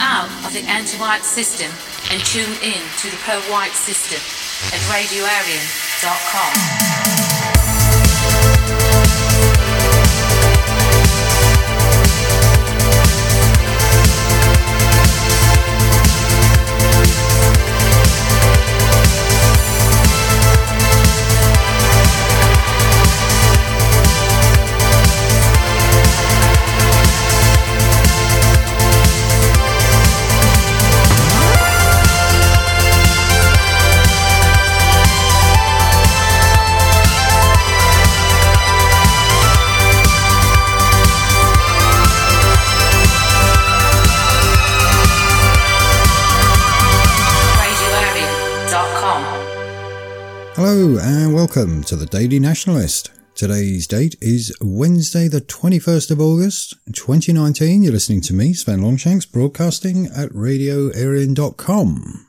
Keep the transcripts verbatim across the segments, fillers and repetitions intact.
out of the anti-white system and tune in to the pro-white system at radio arian dot com. Hello and welcome to the Daily Nationalist. Today's date is Wednesday the twenty-first of August twenty nineteen. You're listening to me, Sven Longshanks, broadcasting at radio arian dot com.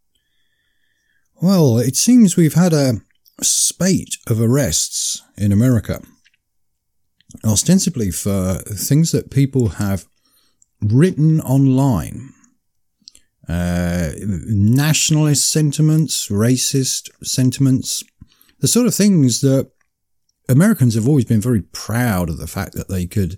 Well, it seems we've had a spate of arrests in America, ostensibly for things that people have written online. Uh, nationalist sentiments, racist sentiments, the sort of things that Americans have always been very proud of the fact that they could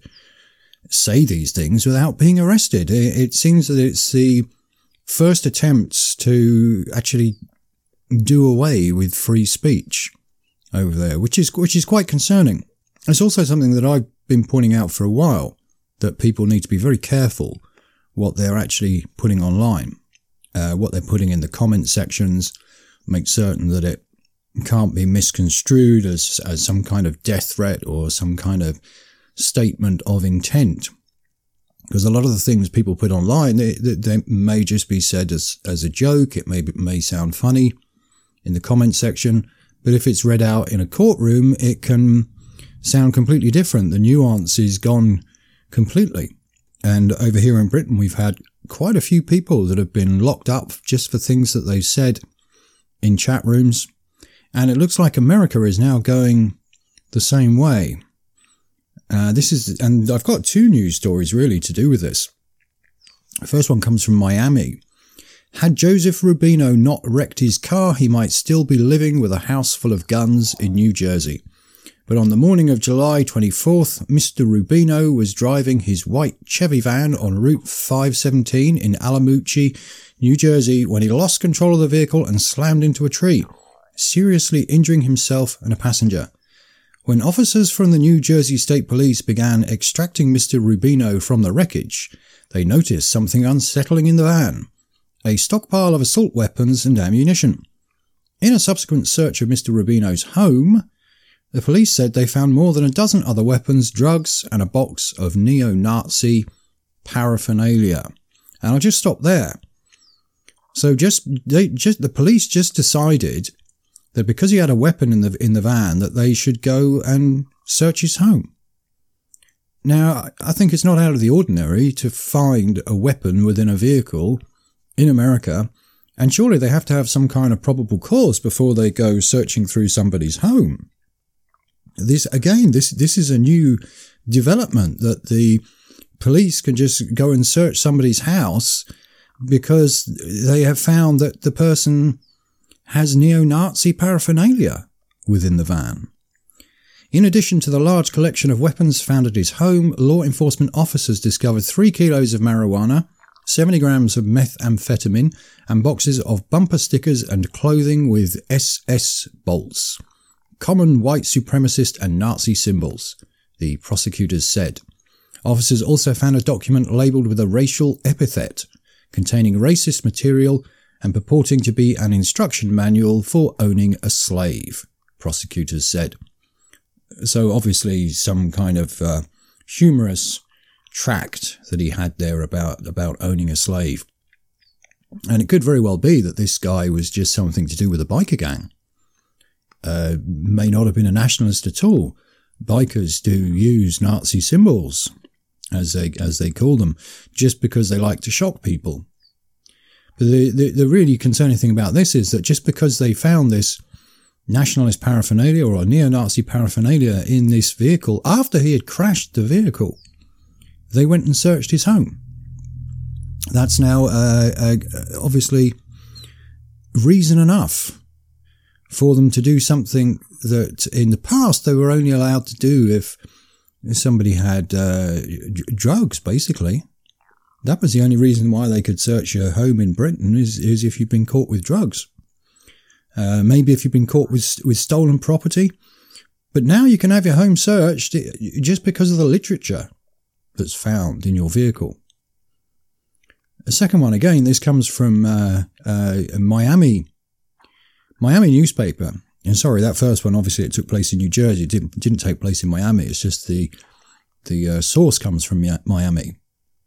say these things without being arrested. It, it seems that it's the first attempts to actually do away with free speech over there, which is, which is quite concerning. It's also something that I've been pointing out for a while, that people need to be very careful what they're actually putting online, uh, what they're putting in the comment sections, make certain that it can't be misconstrued as, as some kind of death threat or some kind of statement of intent. Because a lot of the things people put online, they, they may just be said as, as a joke. It may, may sound funny in the comment section, but if it's read out in a courtroom, it can sound completely different. The nuance is gone completely. And over here in Britain, we've had quite a few people that have been locked up just for things that they've said in chat rooms. And it looks like America is now going the same way. Uh, this is, and I've got two news stories really to do with this. The first one comes from Miami. Had Joseph Rubino not wrecked his car, he might still be living with a house full of guns in New Jersey. But on the morning of July twenty-fourth, Mister Rubino was driving his white Chevy van on Route five seventeen in Alamucci, New Jersey, when he lost control of the vehicle and slammed into a tree, seriously injuring himself and a passenger. When officers from the New Jersey State Police began extracting Mister Rubino from the wreckage, they noticed something unsettling in the van: a stockpile of assault weapons and ammunition. In a subsequent search of Mister Rubino's home, the police said they found more than a dozen other weapons, drugs, and a box of neo-Nazi paraphernalia. And I'll just stop there. So just, they just, the police just decided that because he had a weapon in the, in the van, that they should go and search his home. Now, I think it's not out of the ordinary to find a weapon within a vehicle in America, and surely they have to have some kind of probable cause before they go searching through somebody's home. This, again, this, this is a new development, that the police can just go and search somebody's house because they have found that the person has neo-Nazi paraphernalia within the van. In addition to the large collection of weapons found at his home, law enforcement officers discovered three kilos of marijuana, seventy grams of methamphetamine, and boxes of bumper stickers and clothing with S S bolts, common white supremacist and Nazi symbols, the prosecutors said. Officers also found a document labelled with a racial epithet, containing racist material and purporting to be an instruction manual for owning a slave, prosecutors said. So obviously some kind of uh, humorous tract that he had there about, about owning a slave. And it could very well be that this guy was just something to do with a biker gang. Uh, may not have been a nationalist at all. Bikers do use Nazi symbols, as they as they call them, just because they like to shock people. But the, the, the really concerning thing about this is that just because they found this nationalist paraphernalia or neo-Nazi paraphernalia in this vehicle, after he had crashed the vehicle, they went and searched his home. That's now uh, uh, obviously reason enough for them to do something that in the past they were only allowed to do if somebody had uh, d- drugs, basically. That was the only reason why they could search your home in Britain is, is if you've been caught with drugs. Uh, maybe if you've been caught with with stolen property. But now you can have your home searched just because of the literature that's found in your vehicle. The second one, again, this comes from uh, uh, Miami, Miami newspaper. And sorry, that first one, obviously it took place in New Jersey. It didn't, didn't take place in Miami. It's just the, the uh, source comes from Miami.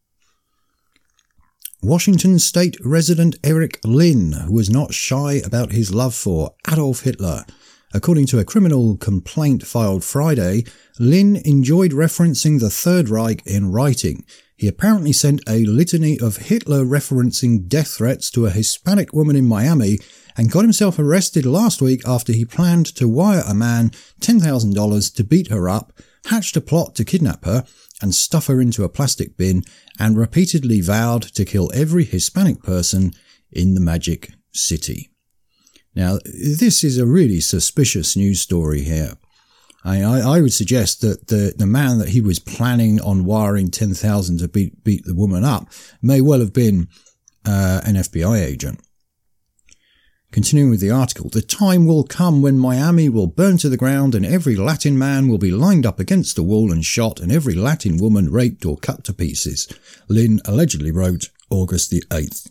Washington State resident Eric Lynn was not shy about his love for Adolf Hitler. According to a criminal complaint filed Friday, Lynn enjoyed referencing the Third Reich in writing. He apparently sent a litany of Hitler-referencing death threats to a Hispanic woman in Miami and got himself arrested last week after he planned to wire a man ten thousand dollars to beat her up, hatched a plot to kidnap her and stuff her into a plastic bin, and repeatedly vowed to kill every Hispanic person in the Magic City. Now, this is a really suspicious news story here. I, I, I would suggest that the, the man that he was planning on wiring ten thousand to beat, beat the woman up may well have been uh, an F B I agent. Continuing with the article, the time will come when Miami will burn to the ground and every Latin man will be lined up against a wall and shot and every Latin woman raped or cut to pieces, Lynn allegedly wrote August the eighth.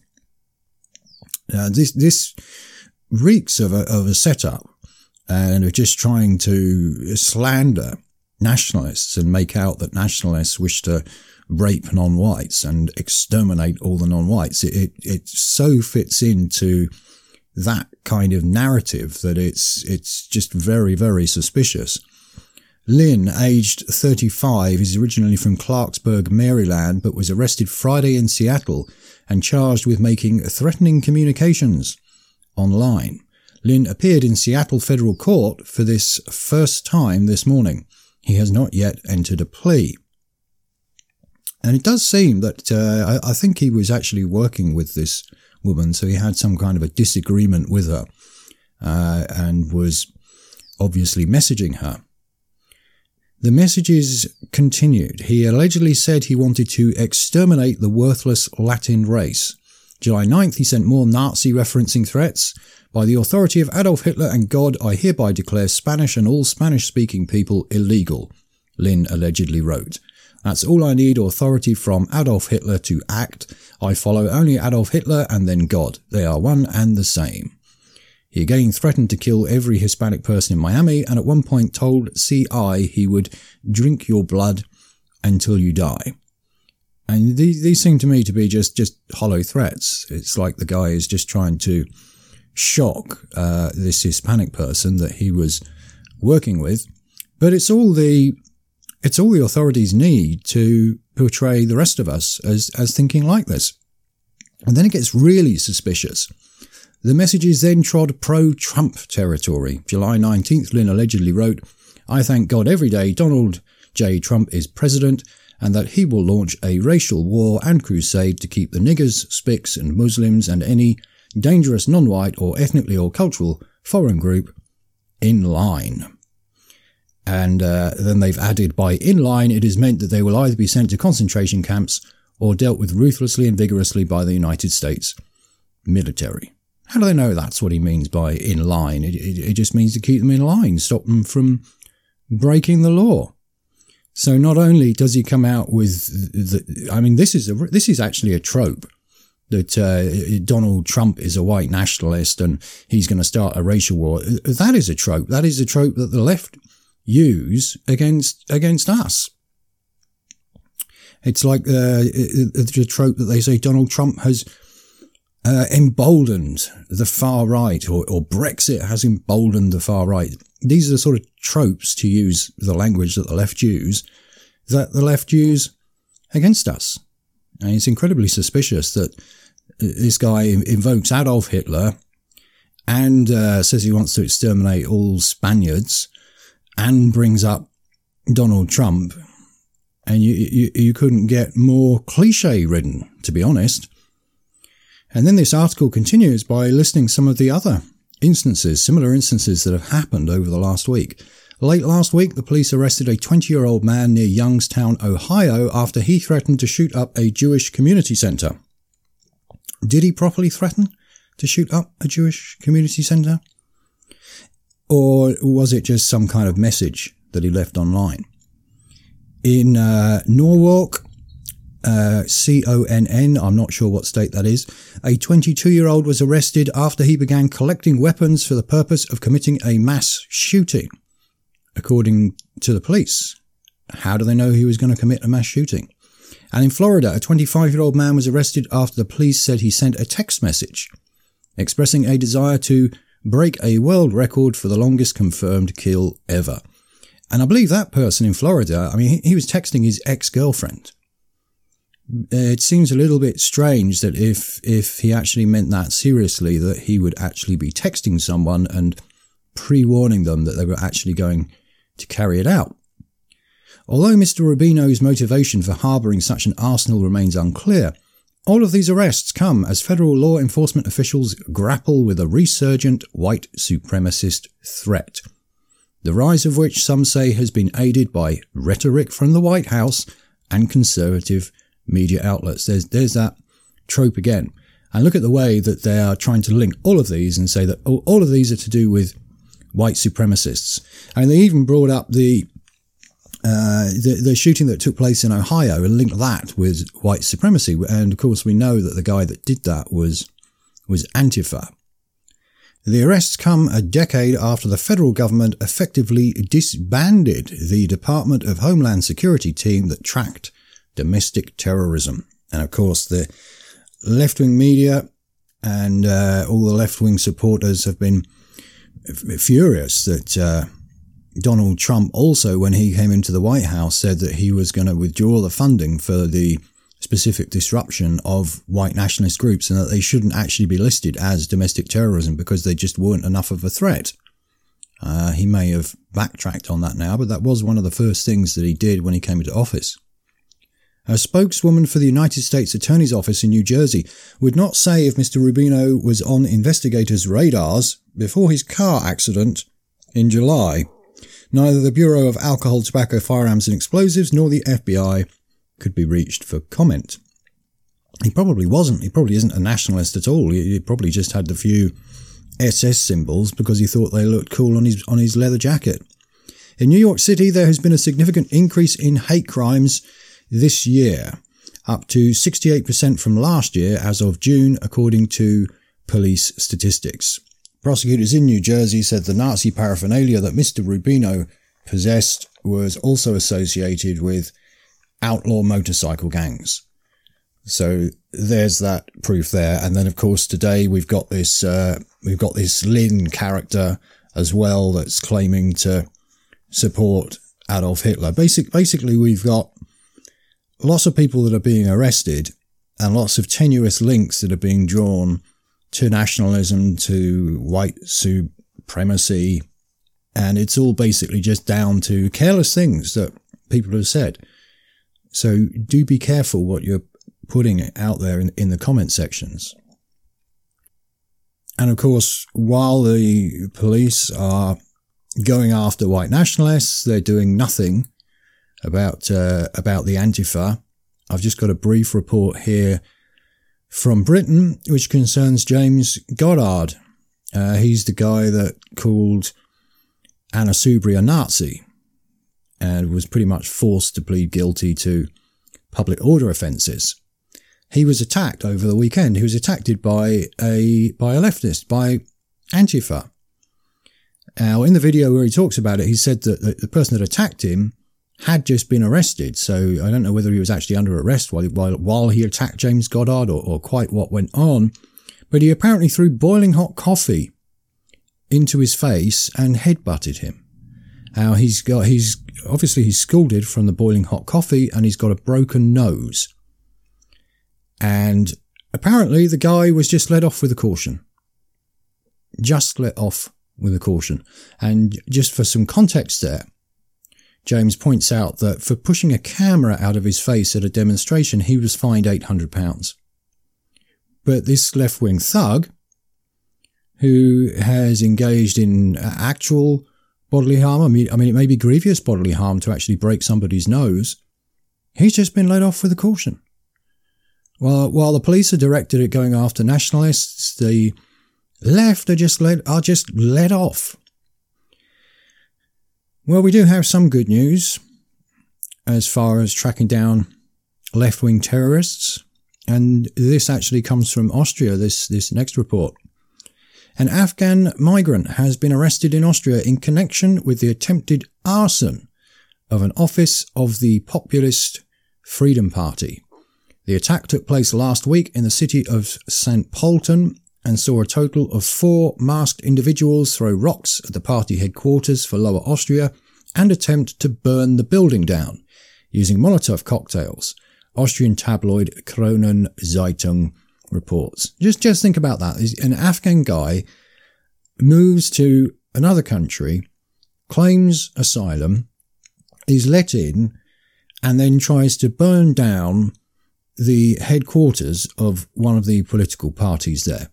Now, this, this reeks of a, of a setup and of just trying to slander nationalists and make out that nationalists wish to rape non-whites and exterminate all the non-whites. It, it, it so fits into that kind of narrative that it's it's just very, very suspicious. Lynn, aged thirty-five, is originally from Clarksburg, Maryland, but was arrested Friday in Seattle and charged with making threatening communications online. Lynn appeared in Seattle federal court for this first time this morning. He has not yet entered a plea. And it does seem that uh, I, I think he was actually working with this woman, so he had some kind of a disagreement with her uh, and was obviously messaging her. The messages continued. He allegedly said he wanted to exterminate the worthless Latin race. July ninth, he sent more Nazi-referencing threats. By the authority of Adolf Hitler and God, I hereby declare Spanish and all Spanish-speaking people illegal, Lynn allegedly wrote. That's all I need authority from Adolf Hitler to act. I follow only Adolf Hitler and then God. They are one and the same. He again threatened to kill every Hispanic person in Miami and at one point told C I he would drink your blood until you die. And these, these seem to me to be just, just hollow threats. It's like the guy is just trying to shock uh, this Hispanic person that he was working with. But it's all the it's all the authorities need to portray the rest of us as, as thinking like this. And then it gets really suspicious. The messages then trod pro-Trump territory. July nineteenth, Lynn allegedly wrote, I thank God every day Donald J. Trump is president and that he will launch a racial war and crusade to keep the niggers, spics and Muslims and any dangerous non-white or ethnically or cultural foreign group in line. And uh, then they've added, by in line, it is meant that they will either be sent to concentration camps or dealt with ruthlessly and vigorously by the United States military. How do they know that's what he means by in line? It, it, it just means to keep them in line, stop them from breaking the law. So not only does he come out with, the, I mean, this is a, this is actually a trope that uh, Donald Trump is a white nationalist and he's going to start a racial war. That is a trope. That is a trope that the left use against against us. It's like uh, the trope that they say Donald Trump has uh, emboldened the far right, or, or Brexit has emboldened the far right. These are the sort of tropes, to use the language that the left use, that the left use against us. And it's incredibly suspicious that this guy invokes Adolf Hitler and uh, says he wants to exterminate all Spaniards and brings up Donald Trump. And you, you, you couldn't get more cliche-ridden, to be honest. And then this article continues by listing some of the other instances, similar instances that have happened over the last week. Late last week, the police arrested a twenty-year-old man near Youngstown, Ohio, after he threatened to shoot up a Jewish community centre. Did he properly threaten to shoot up a Jewish community centre? Or was it just some kind of message that he left online? In uh, Norwalk, uh, C O N N, I'm not sure what state that is, a twenty-two-year-old was arrested after he began collecting weapons for the purpose of committing a mass shooting, according to the police. How do they know he was going to commit a mass shooting? And in Florida, a twenty-five-year-old man was arrested after the police said he sent a text message expressing a desire to break a world record for the longest confirmed kill ever. And I believe that person in Florida, I mean, he, he was texting his ex-girlfriend. It seems a little bit strange that if, if he actually meant that seriously, that he would actually be texting someone and pre-warning them that they were actually going to carry it out. Although Mister Rubino's motivation for harbouring such an arsenal remains unclear, all of these arrests come as federal law enforcement officials grapple with a resurgent white supremacist threat, the rise of which some say has been aided by rhetoric from the White House and conservative media outlets. There's, there's that trope again. And look at the way that they are trying to link all of these and say that all, all of these are to do with white supremacists. And they even brought up the, uh, the the shooting that took place in Ohio and linked that with white supremacy. And of course, we know that the guy that did that was was Antifa. The arrests come a decade after the federal government effectively disbanded the Department of Homeland Security team that tracked domestic terrorism. And of course, the left-wing media and uh, all the left-wing supporters have been f- furious that uh, Donald Trump also, when he came into the White House, said that he was going to withdraw the funding for the specific disruption of white nationalist groups and that they shouldn't actually be listed as domestic terrorism because they just weren't enough of a threat. Uh, he may have backtracked on that now, but that was one of the first things that he did when he came into office. A spokeswoman for the United States Attorney's Office in New Jersey would not say if Mister Rubino was on investigators' radars before his car accident in July. Neither the Bureau of Alcohol, Tobacco, Firearms and Explosives nor the F B I could be reached for comment. He probably wasn't. He probably isn't a nationalist at all. He probably just had the few S S symbols because he thought they looked cool on his on his leather jacket. In New York City, there has been a significant increase in hate crimes this year, up to sixty-eight percent from last year as of June, according to police statistics. Prosecutors in New Jersey said the Nazi paraphernalia that Mister Rubino possessed was also associated with outlaw motorcycle gangs. So there's that proof there. And then, of course, today we've got this uh, we've got this Lynn character as well that's claiming to support Adolf Hitler. Basic, basically, we've got lots of people that are being arrested and lots of tenuous links that are being drawn to nationalism, to white supremacy, and it's all basically just down to careless things that people have said. So do be careful what you're putting out there in, in the comment sections. And of course, while the police are going after white nationalists, they're doing nothing about uh, about the Antifa. I've just got a brief report here from Britain, which concerns James Goddard. Uh, he's the guy that called Anna Soubry a Nazi and was pretty much forced to plead guilty to public order offences. He was attacked over the weekend. He was attacked by a by a leftist, by Antifa. Now, in the video where he talks about it, he said that the person that attacked him had just been arrested. So I don't know whether he was actually under arrest while while, while he attacked James Goddard or, or quite what went on. But he apparently threw boiling hot coffee into his face and headbutted him. Now he's got he's obviously he's scalded from the boiling hot coffee and he's got a broken nose. And apparently the guy was just let off with a caution. Just let off with a caution. And just for some context there, James points out that for pushing a camera out of his face at a demonstration, he was fined eight hundred pounds. But this left-wing thug, who has engaged in actual bodily harm, I mean, I mean, it may be grievous bodily harm to actually break somebody's nose, he's just been let off with a caution. While, while the police are directed at going after nationalists, the left are just let, are just let off. Well, we do have some good news as far as tracking down left-wing terrorists, and this actually comes from Austria, this, this next report. An Afghan migrant has been arrested in Austria in connection with the attempted arson of an office of the populist Freedom Party. The attack took place last week in the city of Saint Pölten and saw a total of four masked individuals throw rocks at the party headquarters for Lower Austria and attempt to burn the building down using Molotov cocktails, Austrian tabloid Kronen Zeitung reports. Just, just think about that. An Afghan guy moves to another country, claims asylum, is let in, and then tries to burn down the headquarters of one of the political parties there,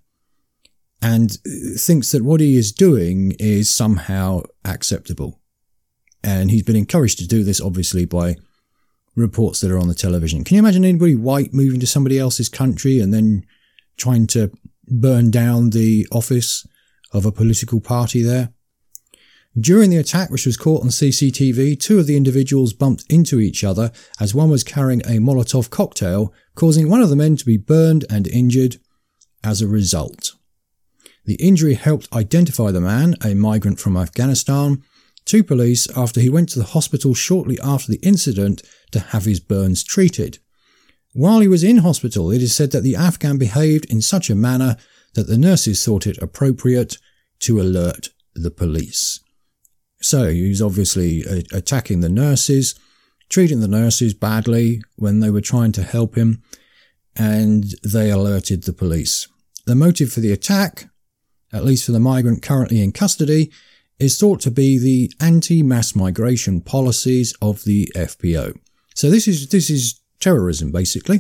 and thinks that what he is doing is somehow acceptable. And he's been encouraged to do this, obviously, by reports that are on the television. Can you imagine anybody white moving to somebody else's country and then trying to burn down the office of a political party there? During the attack, which was caught on C C T V, two of the individuals bumped into each other as one was carrying a Molotov cocktail, causing one of the men to be burned and injured as a result. The injury helped identify the man, a migrant from Afghanistan, to police after he went to the hospital shortly after the incident to have his burns treated. While he was in hospital, it is said that the Afghan behaved in such a manner that the nurses thought it appropriate to alert the police. So he was obviously uh, attacking the nurses, treating the nurses badly when they were trying to help him, and they alerted the police. The motive for the attack, at least for the migrant currently in custody, is thought to be the anti-mass migration policies of the F P O. So this is this is terrorism, basically.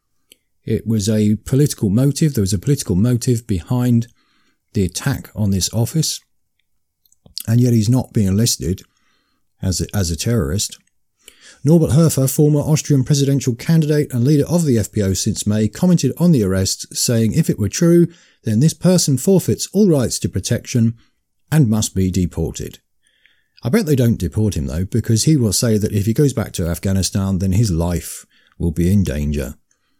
It was a political motive. There was a political motive behind the attack on this office. And yet he's not being listed as a, as a terrorist. Norbert Hofer, former Austrian presidential candidate and leader of the F P O since May, commented on the arrest, saying if it were true, then this person forfeits all rights to protection and must be deported. I bet they don't deport him, though, because he will say that if he goes back to Afghanistan, then his life will be in danger.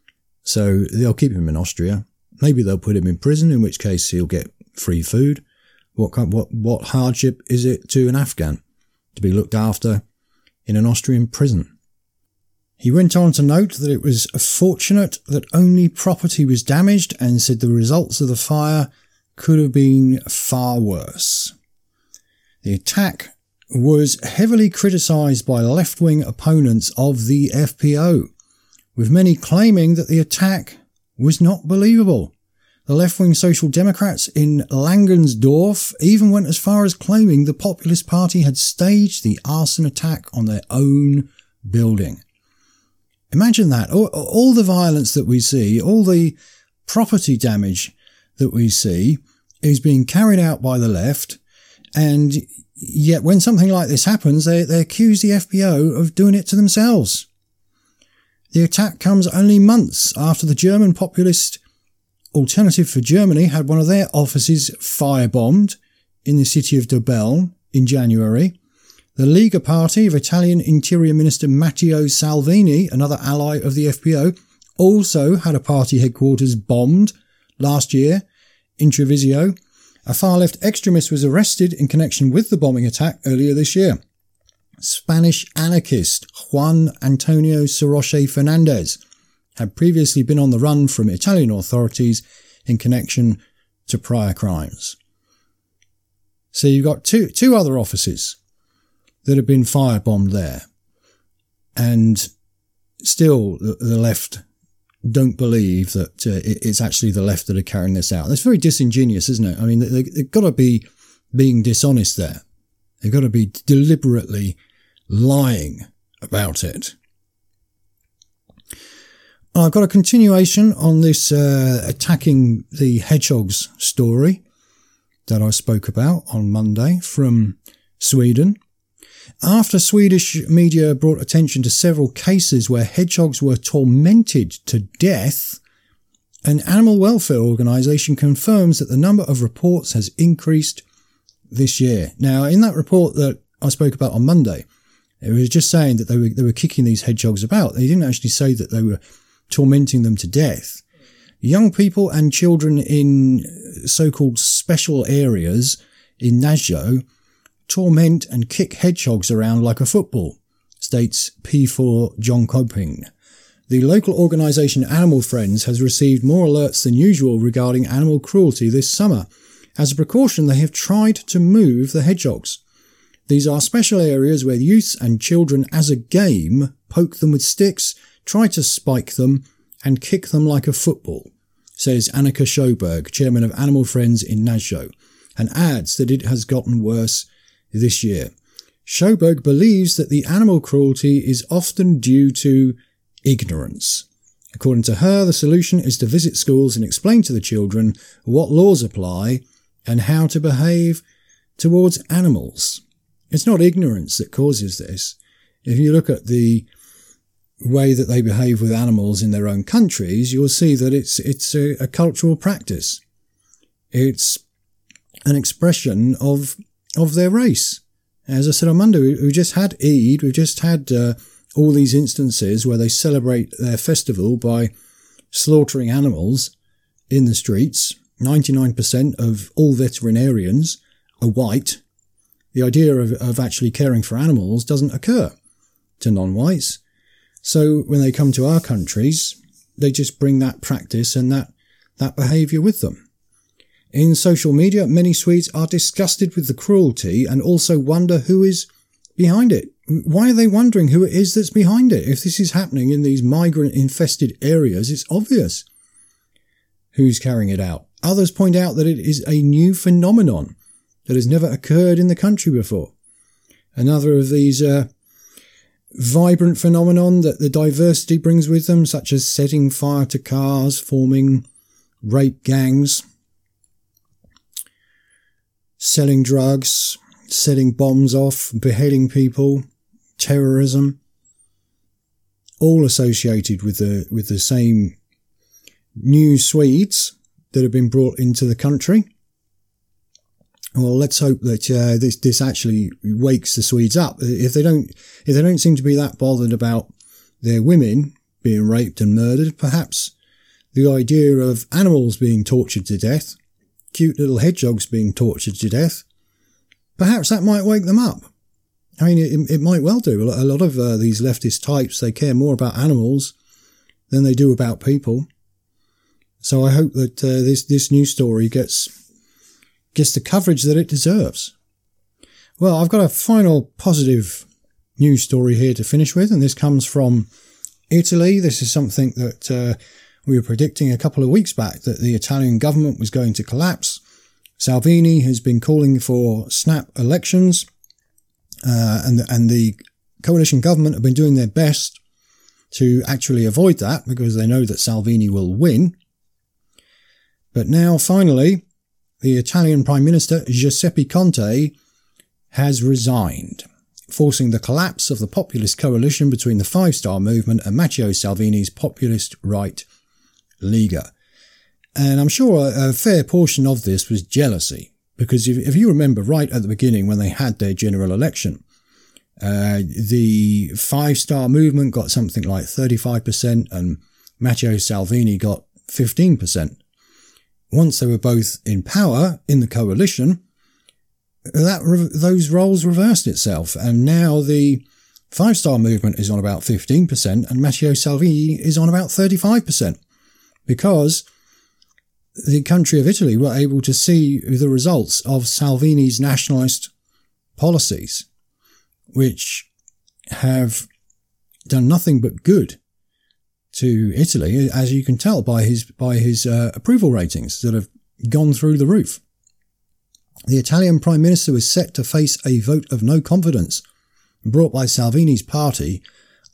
So they'll keep him in Austria. Maybe they'll put him in prison, in which case he'll get free food. What what what hardship is it to an Afghan to be looked after in an Austrian prison? He went on to note that it was fortunate that only property was damaged and said the results of the fire could have been far worse. The attack was heavily criticised by left-wing opponents of the F P O, with many claiming that the attack was not believable. The left-wing Social Democrats in Langensdorf even went as far as claiming the Populist Party had staged the arson attack on their own building. Imagine that. All, all the violence that we see, all the property damage that we see is being carried out by the left, and yet when something like this happens, they, they accuse the F P O of doing it to themselves. The attack comes only months after the German populist Alternative for Germany had one of their offices firebombed in the city of Dobeln in January. The Lega Party of Italian Interior Minister Matteo Salvini, another ally of the F P O, also had a party headquarters bombed last year in Treviso. A far-left extremist was arrested in connection with the bombing attack earlier this year. Spanish anarchist Juan Antonio Soroche Fernandez had previously been on the run from Italian authorities in connection to prior crimes. So you've got two two other offices that have been firebombed there, and still the, the left don't believe that uh, it's actually the left that are carrying this out. That's very disingenuous, isn't it? I mean, they, they've got to be being dishonest there. They've got to be deliberately lying about it. I've got a continuation on this uh, attacking the hedgehogs story that I spoke about on Monday from Sweden. After Swedish media brought attention to several cases where hedgehogs were tormented to death, an animal welfare organisation confirms that the number of reports has increased this year. Now, in that report that I spoke about on Monday, it was just saying that they were they were kicking these hedgehogs about. They didn't actually say that they were tormenting them to death. Young people and children in so-called special areas in Nazjo torment and kick hedgehogs around like a football, states P four John Coping. The local organisation Animal Friends has received more alerts than usual regarding animal cruelty this summer. As a precaution, they have tried to move the hedgehogs. These are special areas where youths and children as a game poke them with sticks, try to spike them and kick them like a football, says Annika Sjöberg, chairman of Animal Friends in Nazjo, and adds that it has gotten worse this year. Sjöberg believes that the animal cruelty is often due to ignorance. According to her, the solution is to visit schools and explain to the children what laws apply and how to behave towards animals. It's not ignorance that causes this. If you look at the way that they behave with animals in their own countries, you'll see that it's it's a, a cultural practice. It's an expression of of their race. As I said on Monday, we, we just had Eid, we've just had uh, all these instances where they celebrate their festival by slaughtering animals in the streets. ninety-nine percent of all veterinarians are white. The idea of, of actually caring for animals doesn't occur to non-whites. So when they come to our countries, they just bring that practice and that, that behaviour with them. In social media, many Swedes are disgusted with the cruelty and also wonder who is behind it. Why are they wondering who it is that's behind it? If this is happening in these migrant-infested areas, it's obvious who's carrying it out. Others point out that it is a new phenomenon that has never occurred in the country before. Another of these uh, vibrant phenomenon that the diversity brings with them, such as setting fire to cars, forming rape gangs, selling drugs, setting bombs off, beheading people, terrorism, all associated with the with the same new Swedes that have been brought into the country. Well, let's hope that uh, this this actually wakes the Swedes up. If they don't, if they don't seem to be that bothered about their women being raped and murdered, perhaps the idea of animals being tortured to death, cute little hedgehogs being tortured to death, perhaps that might wake them up. I mean, it, it might well do. A lot of uh, these leftist types, they care more about animals than they do about people. So I hope that uh, this this news story gets. gets the coverage that it deserves. Well, I've got a final positive news story here to finish with, and this comes from Italy. This is something that uh, we were predicting a couple of weeks back, that the Italian government was going to collapse. Salvini has been calling for snap elections, uh, and, and the coalition government have been doing their best to actually avoid that because they know that Salvini will win. But now, finally, the Italian Prime Minister Giuseppe Conte has resigned, forcing the collapse of the populist coalition between the Five Star Movement and Matteo Salvini's populist right Lega. And I'm sure a, a fair portion of this was jealousy, because if, if you remember right at the beginning when they had their general election, uh, the Five Star Movement got something like thirty-five percent and Matteo Salvini got fifteen percent. Once they were both in power in the coalition, that those roles reversed itself, and now the Five Star Movement is on about fifteen percent and Matteo Salvini is on about thirty-five percent, because the country of Italy were able to see the results of Salvini's nationalist policies, which have done nothing but good to Italy, as you can tell by his by his uh, approval ratings that have gone through the roof. The Italian Prime Minister was set to face a vote of no confidence brought by Salvini's party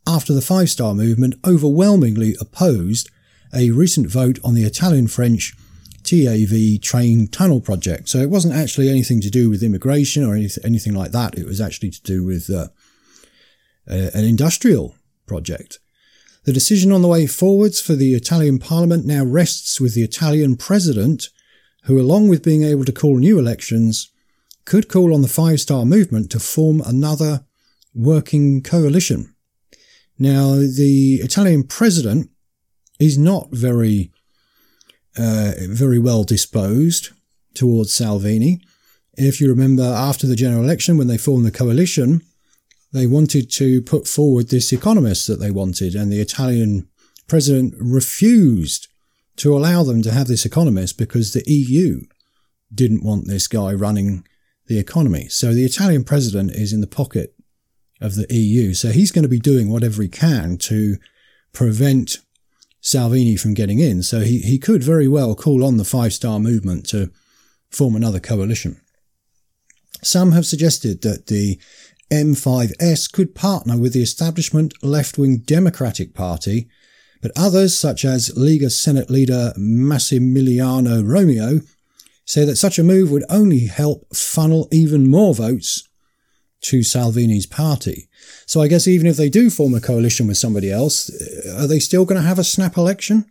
after the Five Star Movement overwhelmingly opposed a recent vote on the Italian-French T A V train tunnel project. So it wasn't actually anything to do with immigration or anything, anything like that. It was actually to do with uh, a, an industrial project. The decision on the way forwards for the Italian Parliament now rests with the Italian President, who, along with being able to call new elections, could call on the Five Star Movement to form another working coalition. Now, the Italian President is not very, uh, very well disposed towards Salvini. If you remember, after the general election, when they formed the coalition, they wanted to put forward this economist that they wanted, and the Italian president refused to allow them to have this economist because the E U didn't want this guy running the economy. So the Italian president is in the pocket of the E U. So he's going to be doing whatever he can to prevent Salvini from getting in. So he, he could very well call on the Five Star Movement to form another coalition. Some have suggested that the M five S could partner with the establishment left-wing Democratic Party, but others, such as Lega Senate leader Massimiliano Romeo, say that such a move would only help funnel even more votes to Salvini's party. So I guess even if they do form a coalition with somebody else, are they still going to have a snap election?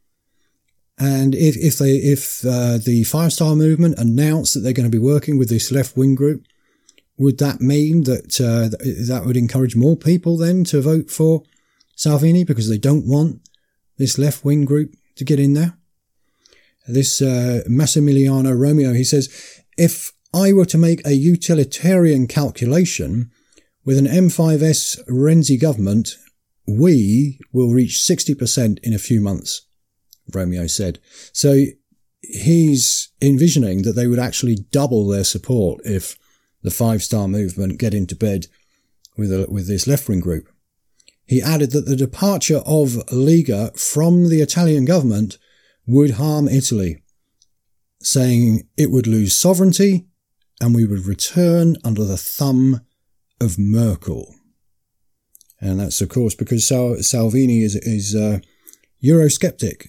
And if, if they, if uh, the Five Star Movement announce that they're going to be working with this left-wing group, would that mean that uh, that would encourage more people then to vote for Salvini because they don't want this left-wing group to get in there? This uh, Massimiliano Romeo, he says, if I were to make a utilitarian calculation with an M five S Renzi government, we will reach sixty percent in a few months, Romeo said. So he's envisioning that they would actually double their support if the Five Star Movement get into bed with a, with this left-wing group. He added that the departure of Lega from the Italian government would harm Italy, saying it would lose sovereignty and we would return under the thumb of Merkel. And that's, of course, because Sal- Salvini is, is uh, Eurosceptic.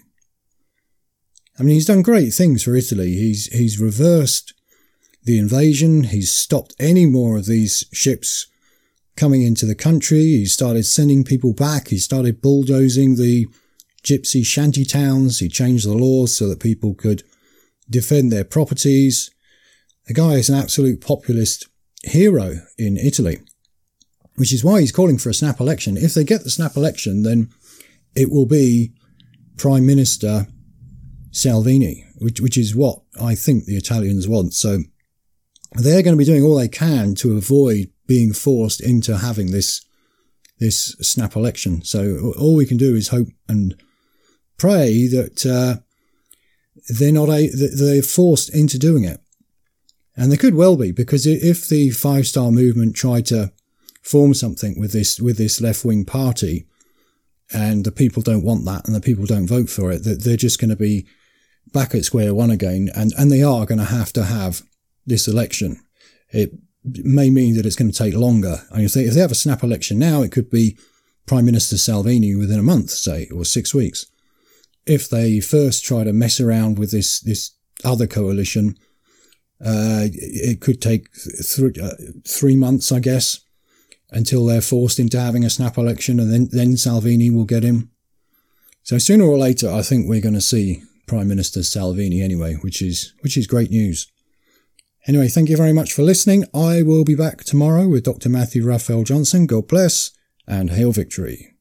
I mean, he's done great things for Italy. He's, he's reversed the invasion. He's stopped any more of these ships coming into the country. He started sending people back. He started bulldozing the gypsy shanty towns. He changed the laws so that people could defend their properties. The guy is an absolute populist hero in Italy, which is why he's calling for a snap election. If they get the snap election, then it will be Prime Minister Salvini, which, which is what I think the Italians want. So they're going to be doing all they can to avoid being forced into having this this snap election. So all we can do is hope and pray that uh, they're not a, that they're forced into doing it. And they could well be, because if the Five Star Movement tried to form something with this with this left-wing party, and the people don't want that, and the people don't vote for it, that they're just going to be back at square one again, and, and they are going to have to have this election. It may mean that it's going to take longer. I mean, if they, if they have a snap election now, it could be Prime Minister Salvini within a month, say, or six weeks. If they first try to mess around with this, this other coalition, uh, it could take th- uh, three months, I guess, until they're forced into having a snap election, and then, then Salvini will get in. So sooner or later, I think we're going to see Prime Minister Salvini anyway, which is, which is great news. Anyway, thank you very much for listening. I will be back tomorrow with Doctor Matthew Raphael Johnson. God bless and hail victory.